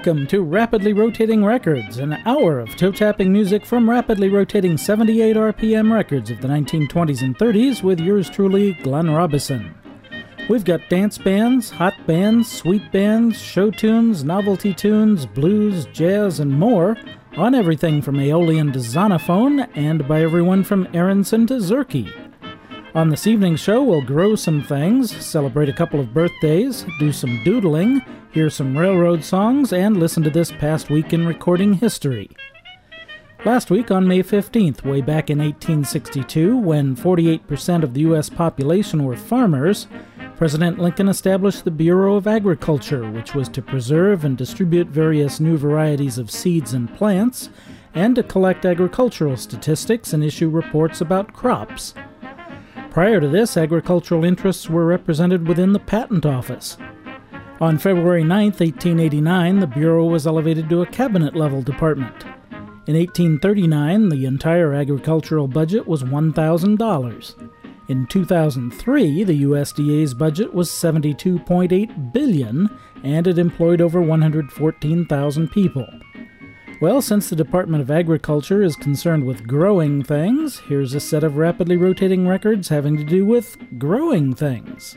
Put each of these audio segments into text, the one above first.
Welcome to Rapidly Rotating Records, an hour of toe-tapping music from rapidly rotating 78 RPM records of the 1920s and 30s with yours truly, Glenn Robison. We've got dance bands, hot bands, sweet bands, show tunes, novelty tunes, blues, jazz, and more on everything from Aeolian to Zonophone and by everyone from Aronson to Zurke. On this evening's show, we'll grow some things, celebrate a couple of birthdays, do some doodling, hear some railroad songs, and listen to this past week in recording history. Last week, on May 15th, way back in 1862, when 48% of the U.S. population were farmers, President Lincoln established the Bureau of Agriculture, which was to preserve and distribute various new varieties of seeds and plants, and to collect agricultural statistics and issue reports about crops. Prior to this, agricultural interests were represented within the Patent Office. On February 9, 1889, the Bureau was elevated to a cabinet-level department. In 1839, the entire agricultural budget was $1,000. In 2003, the USDA's budget was $72.8 billion, and it employed over 114,000 people. Well, since the Department of Agriculture is concerned with growing things, here's a set of rapidly rotating records having to do with growing things.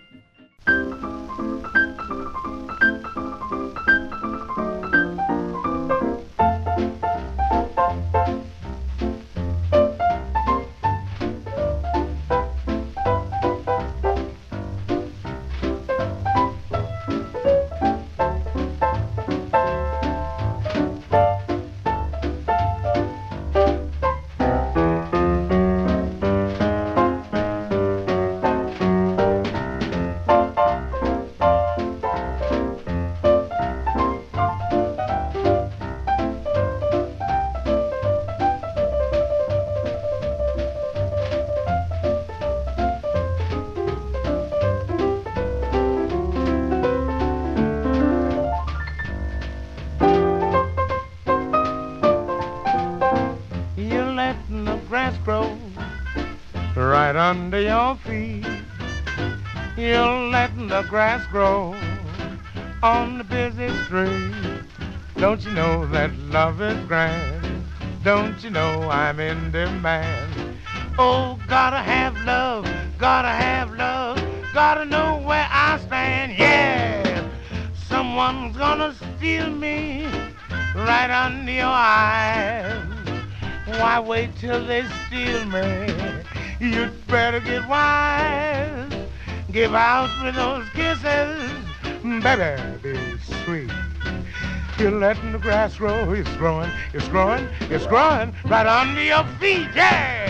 Under your feet, you're letting the grass grow on the busy street. Don't you know that love is grand? Don't you know I'm in demand? Oh, gotta have love, gotta know where I stand. Yeah, someone's gonna steal me right under your eyes. Why wait till they steal me? You'd better get wise. Give out with those kisses, baby, be sweet. You're letting the grass grow. It's growing, it's growing, it's growing right under your feet. Yeah!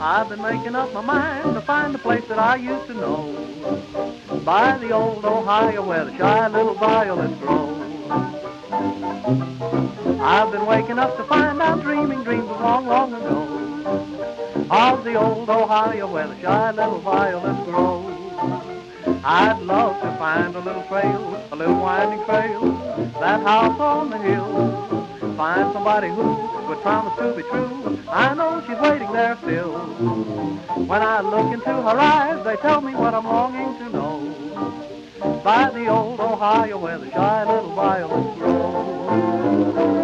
I've been making up my mind to find a place that I used to know, by the old Ohio where the shy little violets grow. I've been waking up to find I'm dreaming dreams of long, long ago, of the old Ohio where the shy little violets grow. I'd love to find a little trail, a little winding trail, that house on the hill, find somebody who would promise to be true. I know she's waiting there still. When I look into her eyes, they tell me what I'm longing to know, by the old Ohio where the shy little violets grow.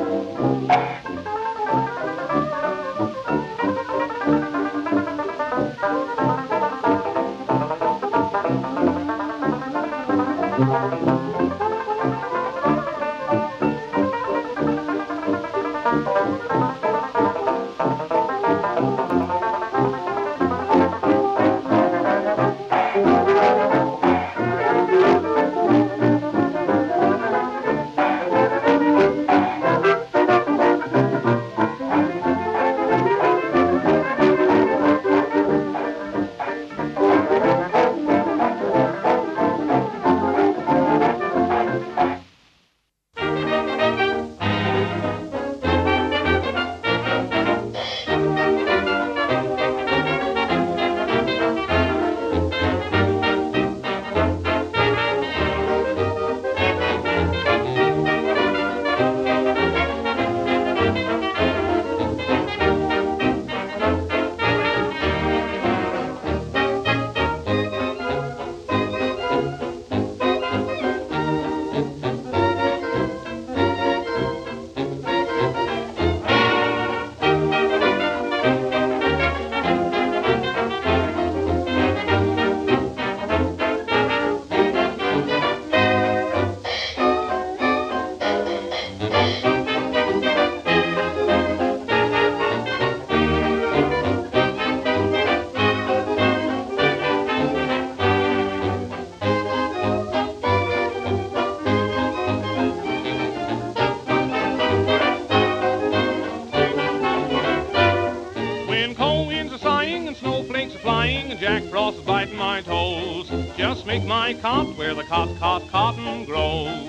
My cot where the cotton grows.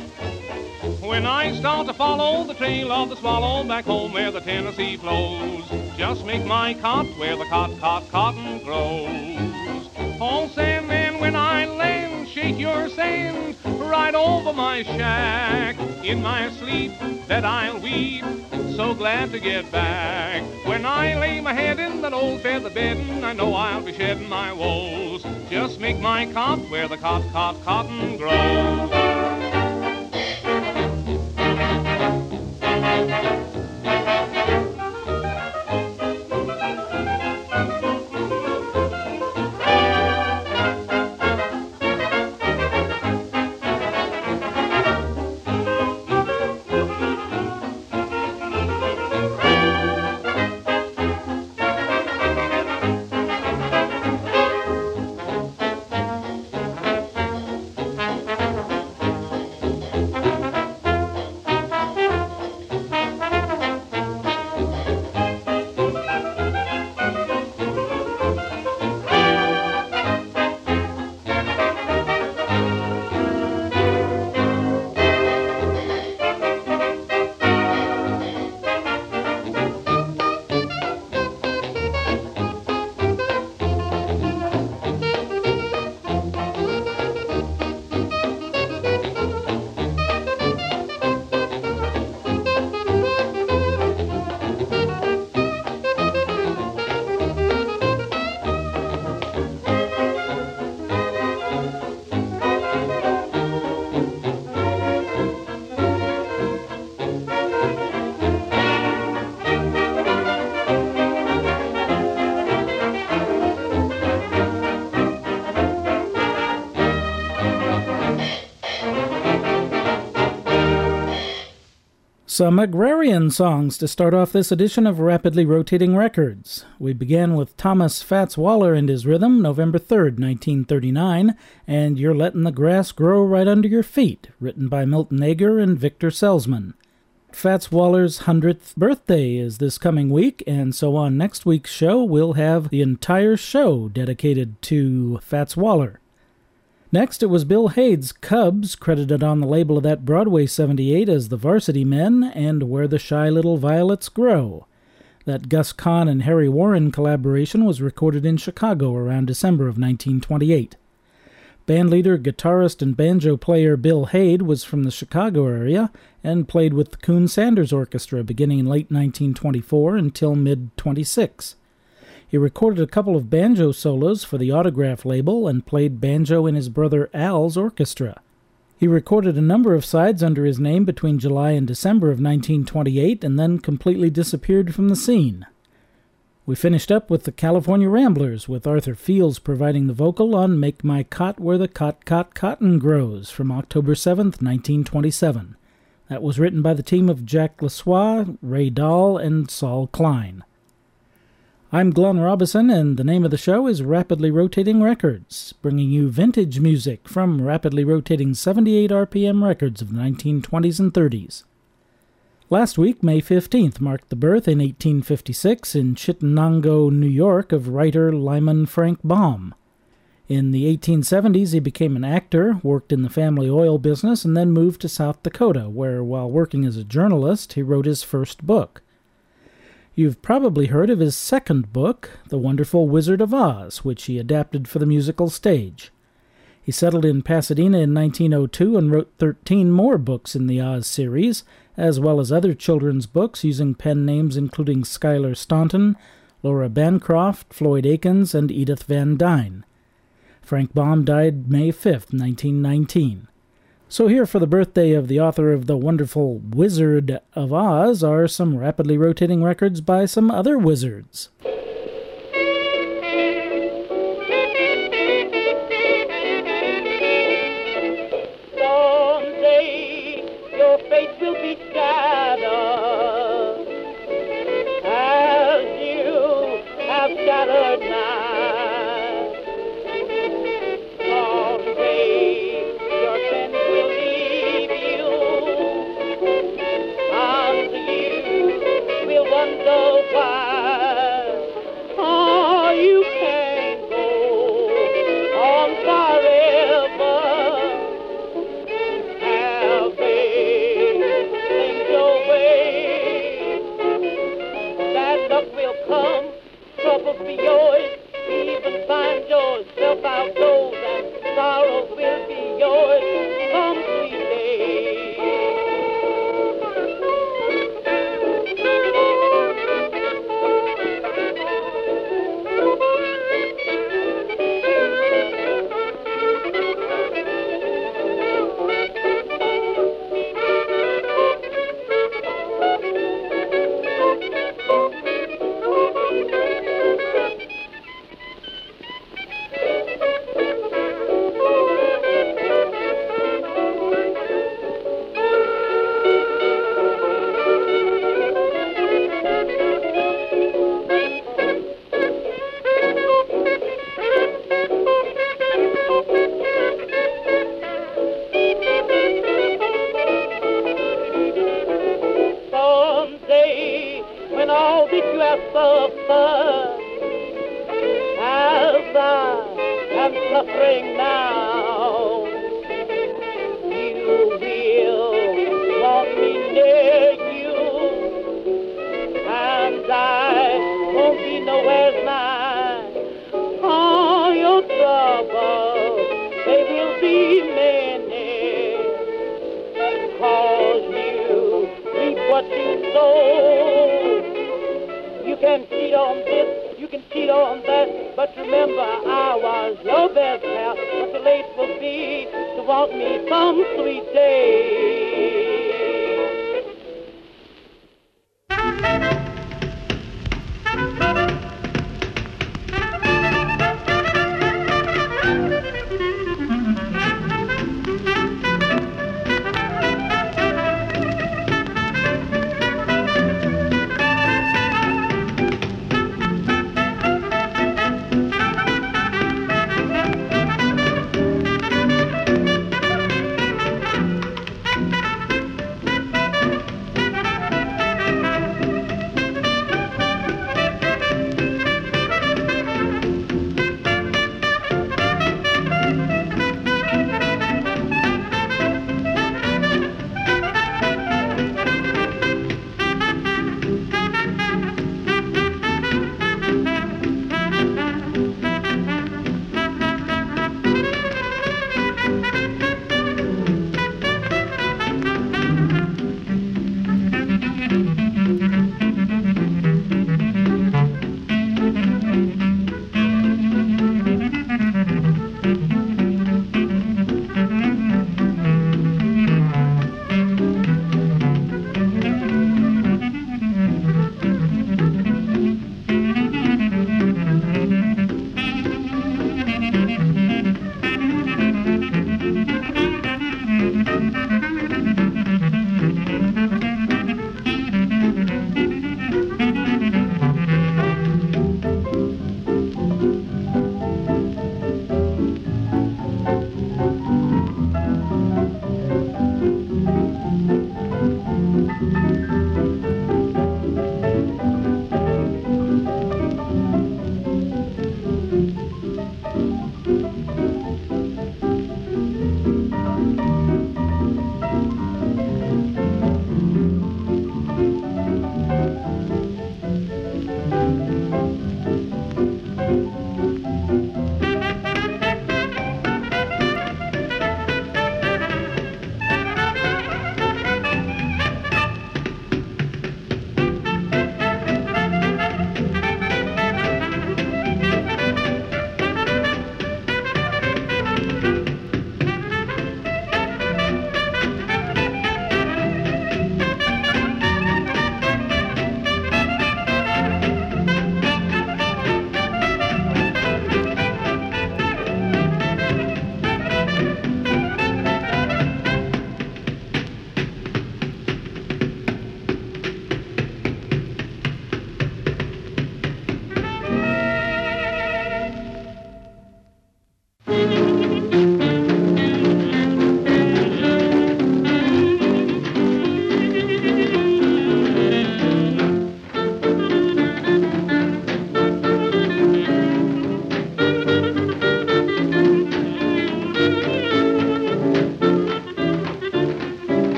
When I start to follow the trail of the swallow back home where the Tennessee flows, just make my cot where the cotton grows. Oh, Sandman, when I land, shake your sand right over my shack. In my sleep that I'll weep, so glad to get back. When I lay my head in that old feather bed, I know I'll be shedding my woes. Just make my cot where the cotton grows. Some agrarian songs to start off this edition of Rapidly Rotating Records. We began with Thomas Fats Waller and his rhythm, November 3rd, 1939, and You're Letting the Grass Grow Right Under Your Feet, written by Milton Ager and Victor Selzman. Fats Waller's 100th birthday is this coming week, and so on next week's show, we'll have the entire show dedicated to Fats Waller. Next, it was Bill Hade's Cubs, credited on the label of that Broadway 78 as the Varsity Men and Where the Shy Little Violets Grow. That Gus Kahn and Harry Warren collaboration was recorded in Chicago around December of 1928. Bandleader, guitarist, and banjo player Bill Hade was from the Chicago area and played with the Coon Sanders Orchestra beginning in late 1924 until mid-26. He recorded a couple of banjo solos for the Autograph label and played banjo in his brother Al's orchestra. He recorded a number of sides under his name between July and December of 1928 and then completely disappeared from the scene. We finished up with the California Ramblers, with Arthur Fields providing the vocal on Make My Cot Where the Cotton Grows from October 7th, 1927. That was written by the team of Jack LeSoir, Ray Dahl, and Saul Klein. I'm Glenn Robison, and the name of the show is Rapidly Rotating Records, bringing you vintage music from rapidly rotating 78 RPM records of the 1920s and 30s. Last week, May 15th, marked the birth in 1856 in Chittenango, New York, of writer Lyman Frank Baum. In the 1870s, he became an actor, worked in the family oil business, and then moved to South Dakota, where, while working as a journalist, he wrote his first book. You've probably heard of his second book, The Wonderful Wizard of Oz, which he adapted for the musical stage. He settled in Pasadena in 1902 and wrote 13 more books in the Oz series, as well as other children's books using pen names including Schuyler Staunton, Laura Bancroft, Floyd Akins, and Edith Van Dyne. Frank Baum died May 5th, 1919. So here for the birthday of the author of The Wonderful Wizard of Oz are some rapidly rotating records by some other wizards.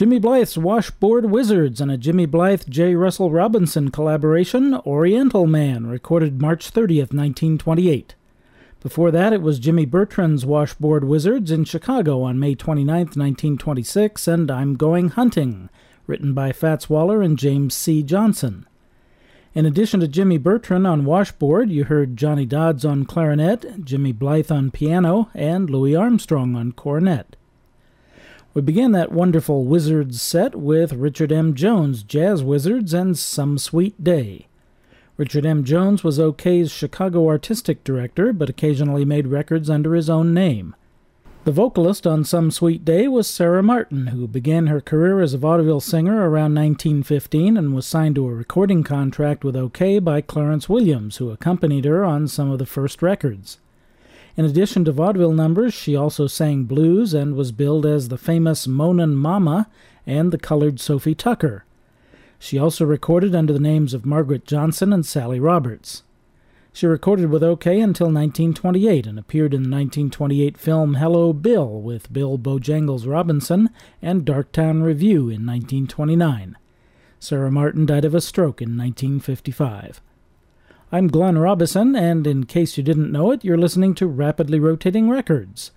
Jimmy Blythe's Washboard Wizards and a Jimmy Blythe J. Russell Robinson collaboration, Oriental Man, recorded March 30th, 1928. Before that, it was Jimmy Bertrand's Washboard Wizards in Chicago on May 29th, 1926, and I'm Going Hunting, written by Fats Waller and James C. Johnson. In addition to Jimmy Bertrand on washboard, you heard Johnny Dodds on clarinet, Jimmy Blythe on piano, and Louis Armstrong on cornet. We began that wonderful Wizards set with Richard M. Jones' Jazz Wizards and Some Sweet Day. Richard M. Jones was OK's Chicago artistic director, but occasionally made records under his own name. The vocalist on Some Sweet Day was Sarah Martin, who began her career as a vaudeville singer around 1915 and was signed to a recording contract with OK by Clarence Williams, who accompanied her on some of the first records. In addition to vaudeville numbers, she also sang blues and was billed as the famous Moanin' Mama and the colored Sophie Tucker. She also recorded under the names of Margaret Johnson and Sally Roberts. She recorded with OK until 1928 and appeared in the 1928 film Hello, Bill with Bill Bojangles Robinson and Darktown Review in 1929. Sarah Martin died of a stroke in 1955. I'm Glenn Robison, and in case you didn't know it, you're listening to Rapidly Rotating Records.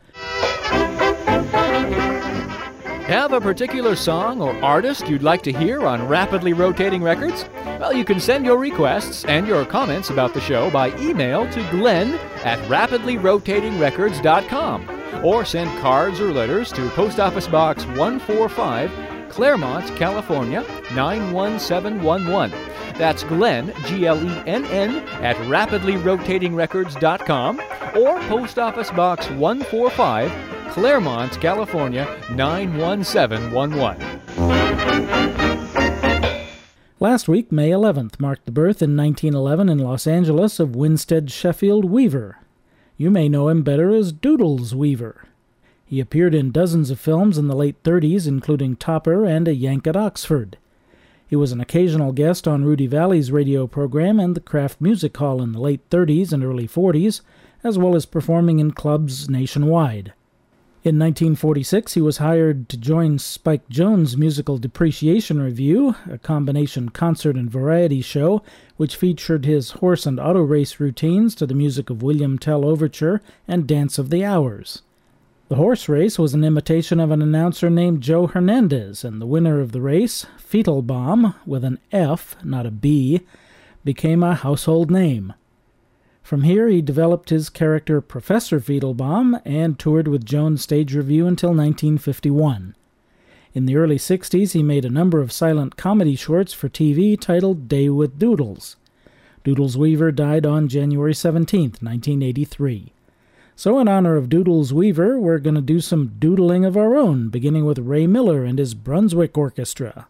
Have a particular song or artist you'd like to hear on Rapidly Rotating Records? Well, you can send your requests and your comments about the show by email to glenn@rapidlyrotatingrecords.com or send cards or letters to Post Office Box 145, Claremont, California, 91711. That's Glenn, Glenn, at rapidlyrotatingrecords.com or Post Office Box 145, Claremont, California, 91711. Last week, May 11th, marked the birth in 1911 in Los Angeles of Winstead Sheffield Weaver. You may know him better as Doodles Weaver. He appeared in dozens of films in the late 30s, including Topper and A Yank at Oxford. He was an occasional guest on Rudy Valley's radio program and the Kraft Music Hall in the late 30s and early 40s, as well as performing in clubs nationwide. In 1946, he was hired to join Spike Jones' Musical Depreciation Review, a combination concert and variety show which featured his horse and auto race routines to the music of William Tell Overture and Dance of the Hours. The horse race was an imitation of an announcer named Joe Hernandez, and the winner of the race, Feetelbaum, with an F, not a B, became a household name. From here, he developed his character Professor Feetelbaum and toured with Jones Stage Review until 1951. In the early 60s, he made a number of silent comedy shorts for TV titled Day with Doodles. Doodles Weaver died on January 17, 1983. So in honor of Doodles Weaver, we're going to do some doodling of our own, beginning with Ray Miller and his Brunswick Orchestra.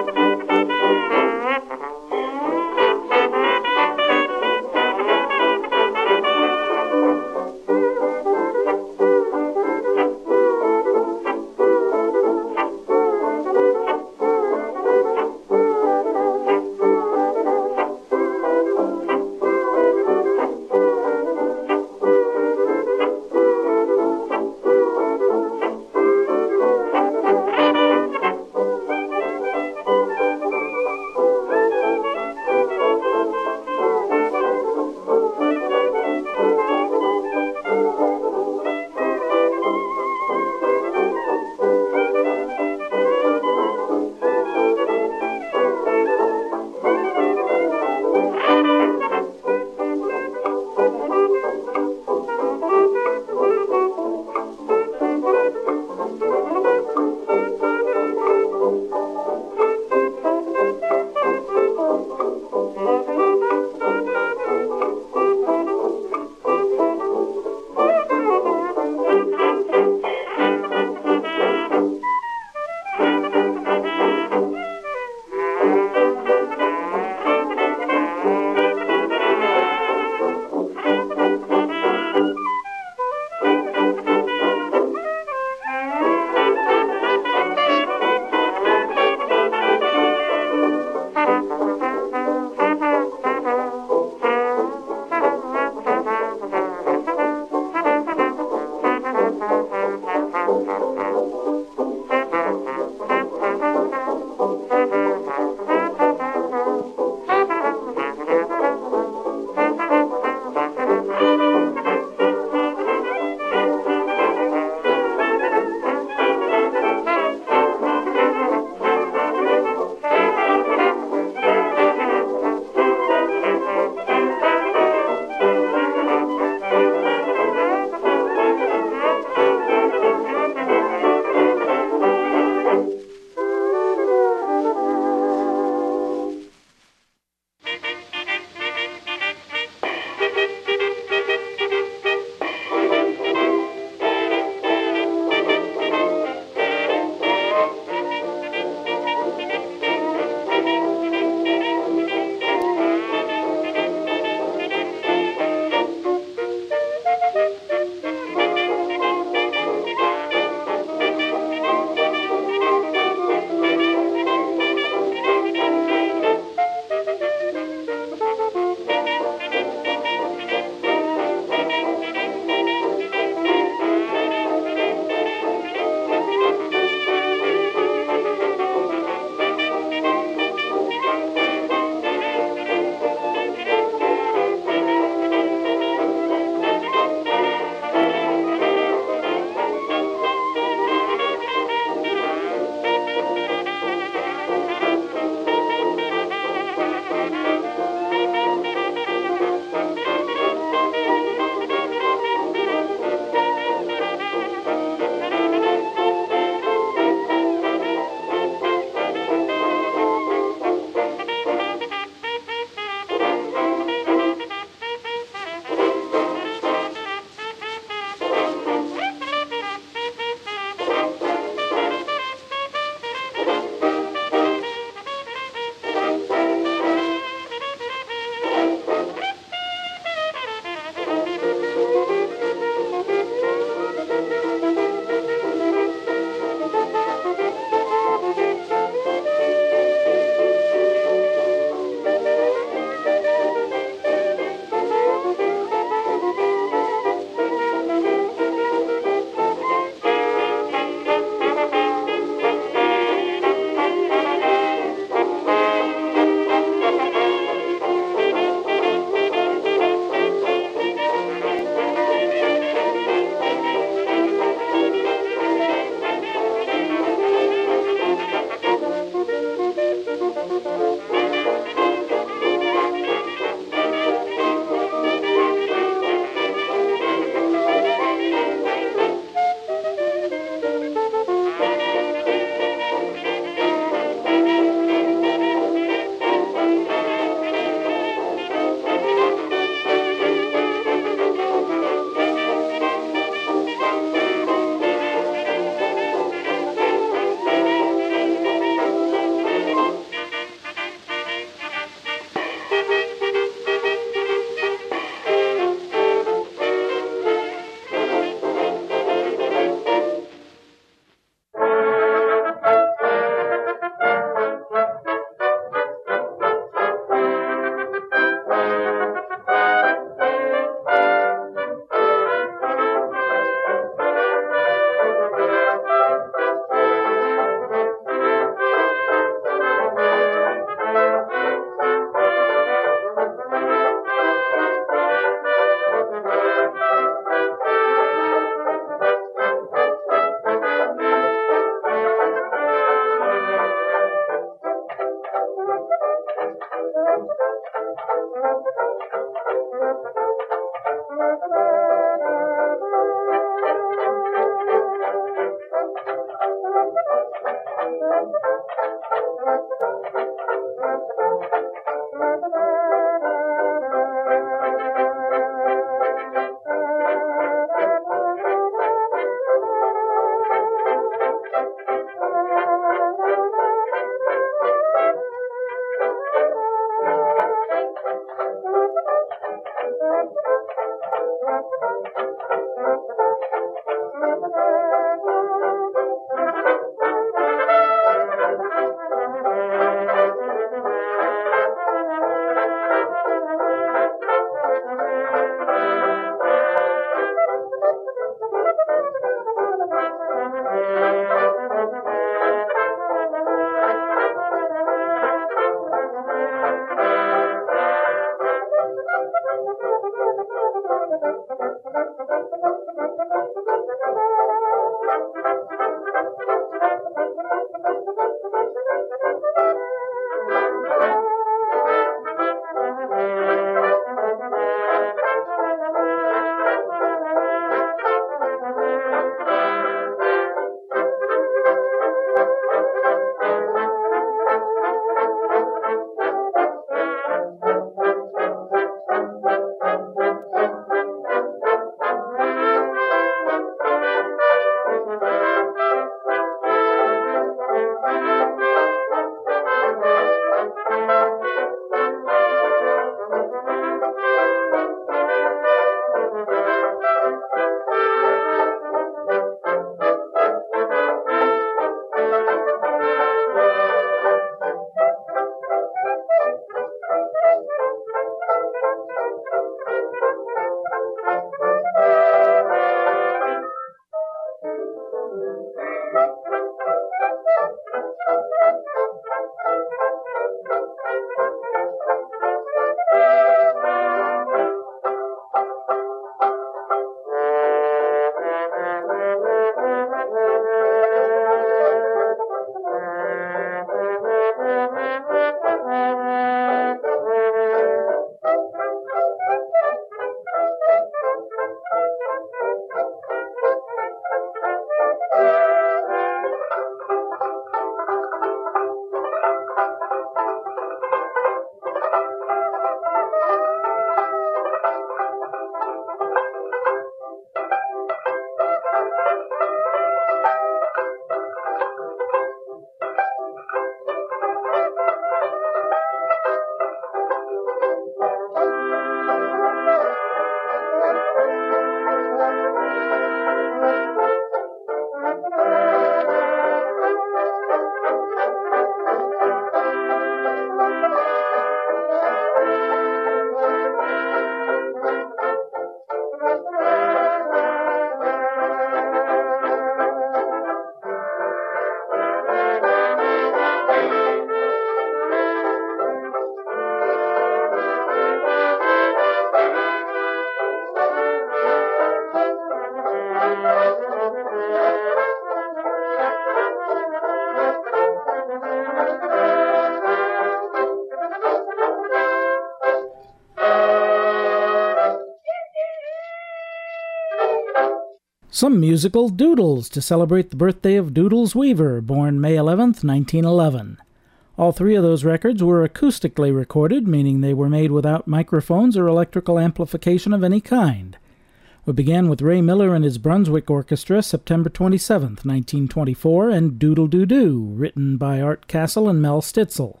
Some musical doodles to celebrate the birthday of Doodles Weaver, born May 11th, 1911. All three of those records were acoustically recorded, meaning they were made without microphones or electrical amplification of any kind. We began with Ray Miller and his Brunswick Orchestra, September 27th, 1924, and Doodle Doo Doo, written by Art Castle and Mel Stitzel.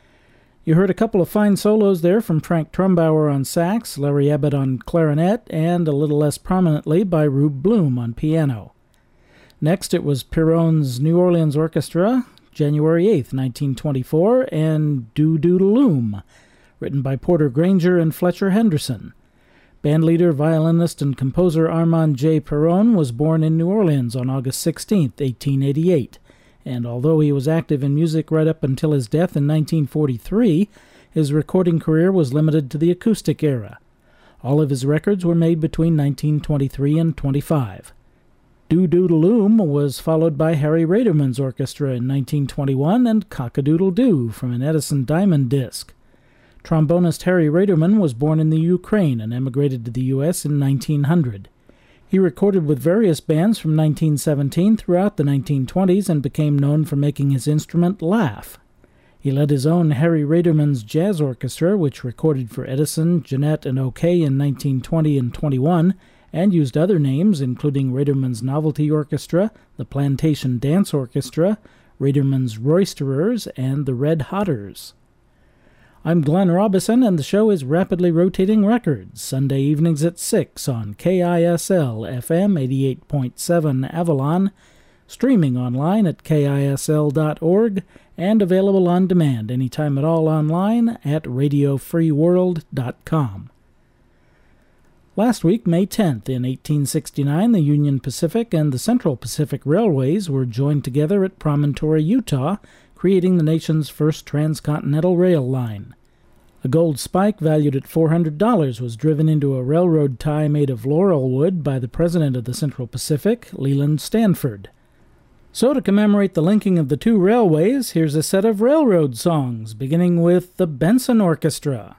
You heard a couple of fine solos there from Frank Trumbauer on sax, Larry Ebbett on clarinet, and a little less prominently by Rube Bloom on piano. Next it was Piron's New Orleans Orchestra, January 8th, 1924, and Doo Doodle Loom, written by Porter Granger and Fletcher Henderson. Bandleader, violinist, and composer Armand J. Piron was born in New Orleans on August 16, 1888, and although he was active in music right up until his death in 1943, his recording career was limited to the acoustic era. All of his records were made between 1923 and 25. Doo Doodle Loom was followed by Harry Raderman's orchestra in 1921 and Cock-a-Doodle Doo from an Edison Diamond disc. Trombonist Harry Raderman was born in the Ukraine and emigrated to the U.S. in 1900. He recorded with various bands from 1917 throughout the 1920s and became known for making his instrument laugh. He led his own Harry Raderman's Jazz Orchestra, which recorded for Edison, Jeanette, and OK in 1920 and 21, and used other names, including Raderman's Novelty Orchestra, the Plantation Dance Orchestra, Raderman's Roisterers, and the Red Hotters. I'm Glenn Robison, and the show is Rapidly Rotating Records, Sunday evenings at 6 on KISL FM 88.7 Avalon, streaming online at KISL.org, and available on demand anytime at all online at radiofreeworld.com. Last week, May 10th, in 1869, the Union Pacific and the Central Pacific Railways were joined together at Promontory, Utah, creating the nation's first transcontinental rail line. A gold spike valued at $400 was driven into a railroad tie made of laurel wood by the president of the Central Pacific, Leland Stanford. So to commemorate the linking of the two railways, here's a set of railroad songs, beginning with the Benson Orchestra.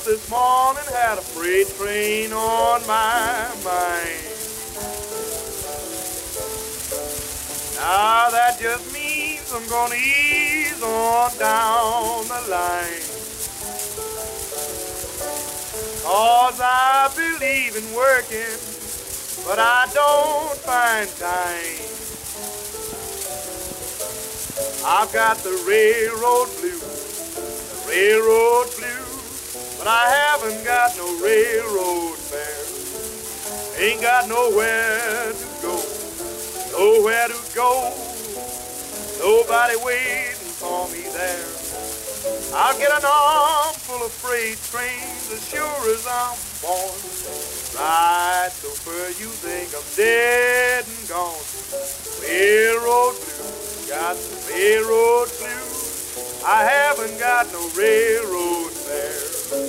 this morning, had a freight train on my mind. Now that just means I'm gonna ease on down the line. 'Cause I believe in working, but I don't find time. I've got the railroad blues, but I haven't got no railroad fare. Ain't got nowhere to go, nobody waiting for me there. I'll get an arm full of freight trains as sure as I'm born. Right so far you think I'm dead and gone. Railroad blues, got the railroad blues. I haven't got no railroad fare.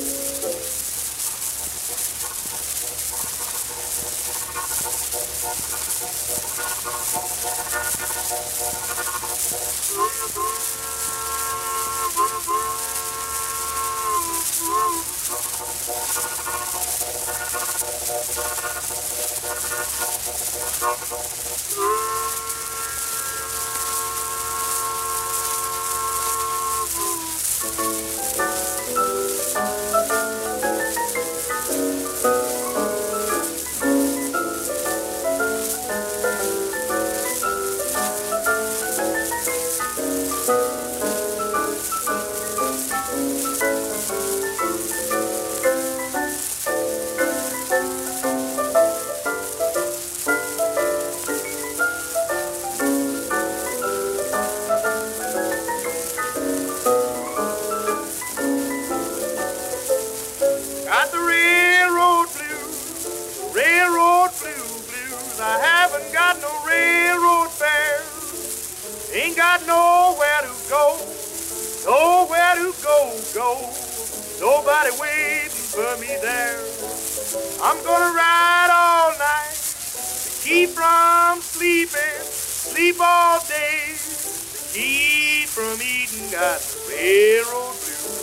Nobody waiting for me there. I'm gonna ride all night to keep from sleeping, sleep all day to keep from eating. Got the railroad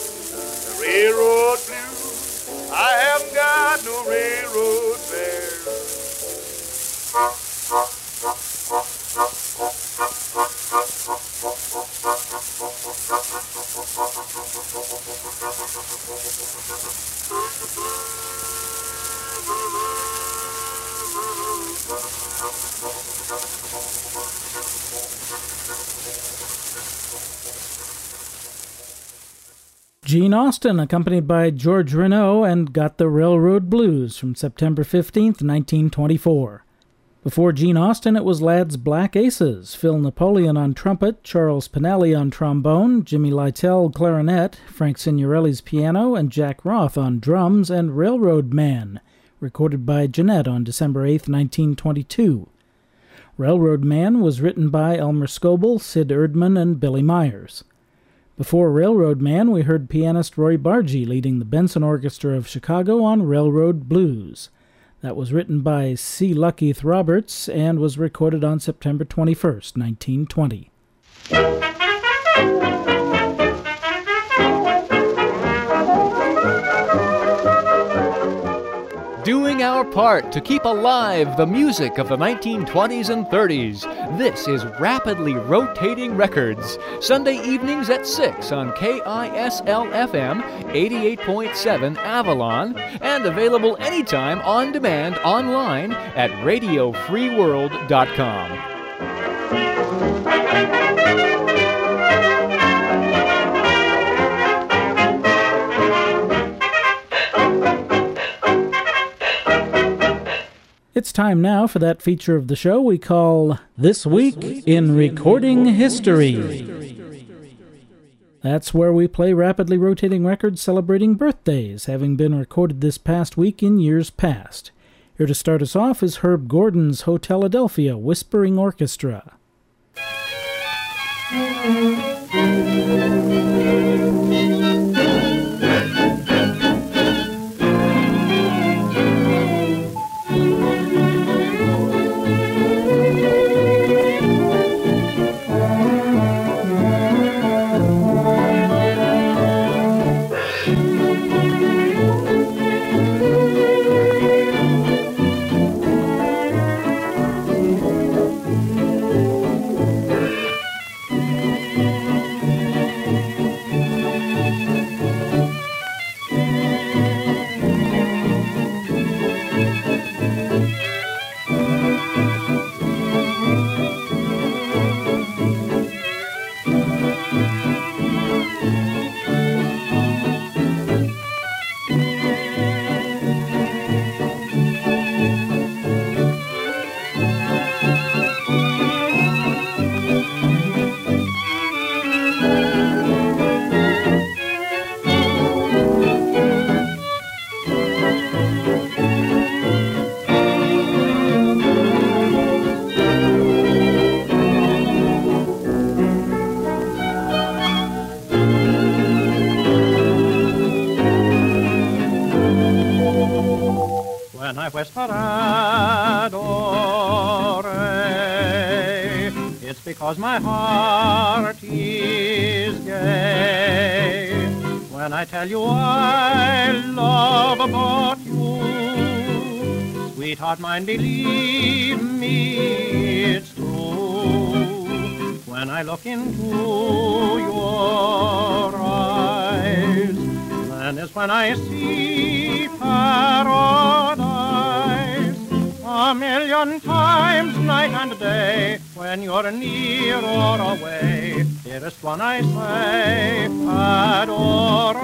blues, I haven't got no railroad fare. Gene Austin, accompanied by George Renault, and Got the Railroad Blues from September 15th, 1924. Before Gene Austin, it was Ladd's Black Aces, Phil Napoleon on trumpet, Charles Pinelli on trombone, Jimmy Lytle clarinet, Frank Signorelli's piano, and Jack Roth on drums, and Railroad Man, recorded by Jeanette on December 8, 1922. Railroad Man was written by Elmer Scoble, Sid Erdman, and Billy Myers. Before Railroad Man, we heard pianist Roy Bargee leading the Benson Orchestra of Chicago on Railroad Blues. That was written by C. Luckeith Roberts and was recorded on September 21st, 1920. Doing our part to keep alive the music of the 1920s and 30s. This is Rapidly Rotating Records, Sunday evenings at 6 on KISL-FM 88.7 Avalon, and available anytime on demand online at radiofreeworld.com. It's time now for that feature of the show we call This Week in Recording History. That's where we play rapidly rotating records celebrating birthdays, having been recorded this past week in years past. Here to start us off is Herb Gordon's Hoteladelphia Whispering Orchestra. I whisper adore. It's because my heart is gay. When I tell you I love about you, sweetheart mine, believe me, it's true. When I look into your eyes, then is when I see paradise. A million times, night and day, when you're near or away, dearest one, I say, adore.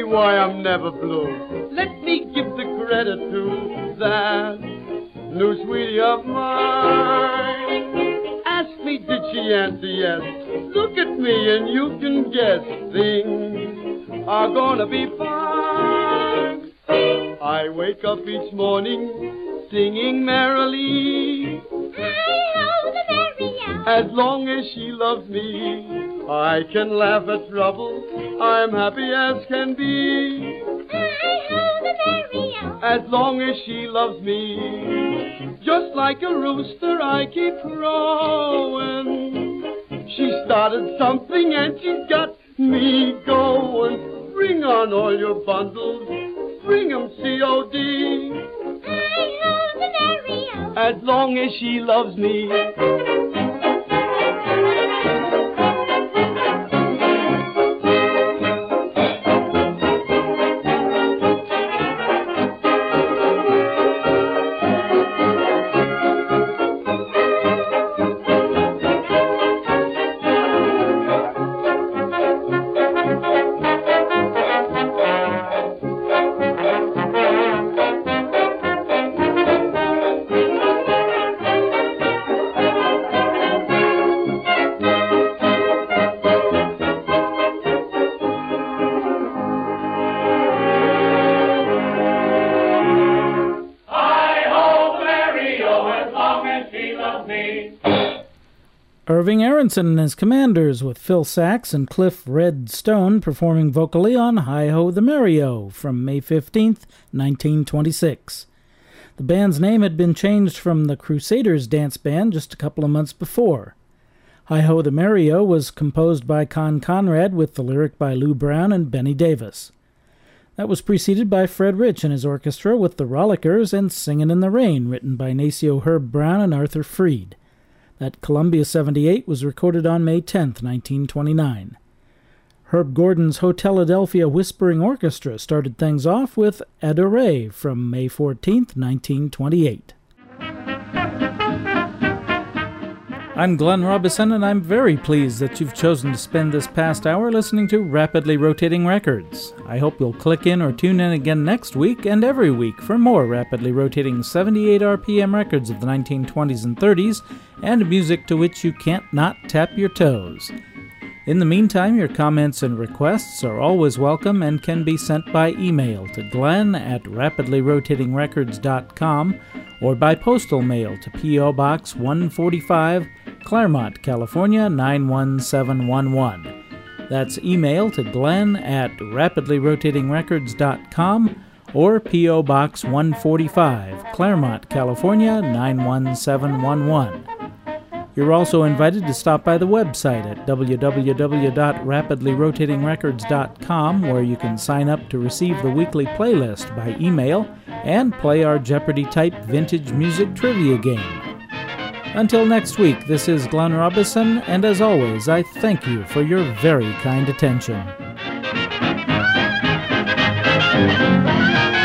why I'm never blue. Let me give the credit to that new sweetie of mine. Ask me, did she answer yes? Look at me and you can guess things are gonna be fine. I wake up each morning singing merrily. Hi-ho, the merry-o. As long as she loves me, I can laugh at trouble. I'm happy as can be. Hi-ho, the merry-o. As long as she loves me, just like a rooster I keep crowing. She started something and she's got me going. Bring on all your bundles, bring 'em COD. Hi-ho, the merry-o. As long as she loves me. Irving Aronson and his Commanders with Phil Saxe and Cliff Red Stone performing vocally on Hi-Ho the Merry-O from May 15th, 1926. The band's name had been changed from the Crusaders Dance Band just a couple of months before. Hi-Ho the Merry-O was composed by Con Conrad with the lyric by Lou Brown and Benny Davis. That was preceded by Fred Rich and his orchestra with the Rollickers and Singin' in the Rain, written by Nacio Herb Brown and Arthur Freed. That Columbia 78 was recorded on May 10th, 1929. Herb Gordon's Hotelladelphia Whispering Orchestra started things off with Adore from May 14th, 1928. I'm Glenn Robison, and I'm very pleased that you've chosen to spend this past hour listening to Rapidly Rotating Records. I hope you'll click in or tune in again next week and every week for more rapidly rotating 78 RPM records of the 1920s and 30s and music to which you can't not tap your toes. In the meantime, your comments and requests are always welcome and can be sent by email to glenn@rapidlyrotatingrecords.com or by postal mail to P.O. Box 145, Claremont, California 91711. That's email to glenn@rapidlyrotatingrecords.com or P.O. Box 145, Claremont, California 91711. You're also invited to stop by the website at www.rapidlyrotatingrecords.com, where you can sign up to receive the weekly playlist by email and play our Jeopardy-type vintage music trivia game. Until next week, this is Glenn Robison, and as always, I thank you for your very kind attention.